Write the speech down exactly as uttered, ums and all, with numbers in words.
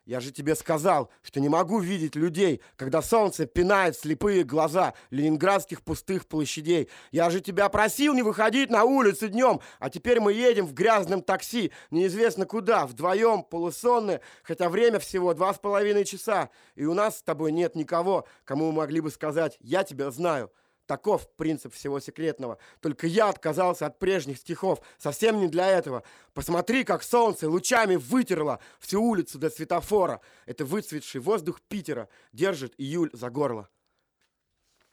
Я же тебе сказал, что не могу видеть людей, когда солнце пинает слепые глаза ленинградских пустых площадей. Я же тебя просил не выходить на улицу днем, а теперь мы едем в грязном такси, неизвестно куда, вдвоем, полусонные, хотя время всего два с половиной часа, и у нас с тобой нет никого, кому мы могли бы сказать «я тебя знаю». Таков принцип всего секретного. Только я отказался от прежних стихов. Совсем не для этого. Посмотри, как солнце лучами вытерло всю улицу до светофора. Это выцветший воздух Питера держит июль за горло.